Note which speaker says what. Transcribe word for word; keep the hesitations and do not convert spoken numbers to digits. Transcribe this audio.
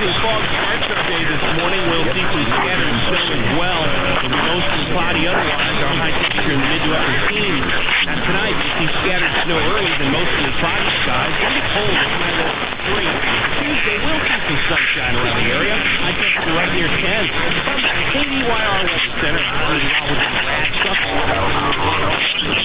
Speaker 1: mostly fog starts our day this morning. We'll see some scattered snow as well. It'll be mostly cloudy otherwise. Our high temperature in the mid to upper teens. Now tonight, we'll see scattered snow early and mostly cloudy skies. It'll be cold at high low three. Tuesday, we'll see some sunshine around the area. High temperature right near ten. From the K D Y R Weather Center, I'm with the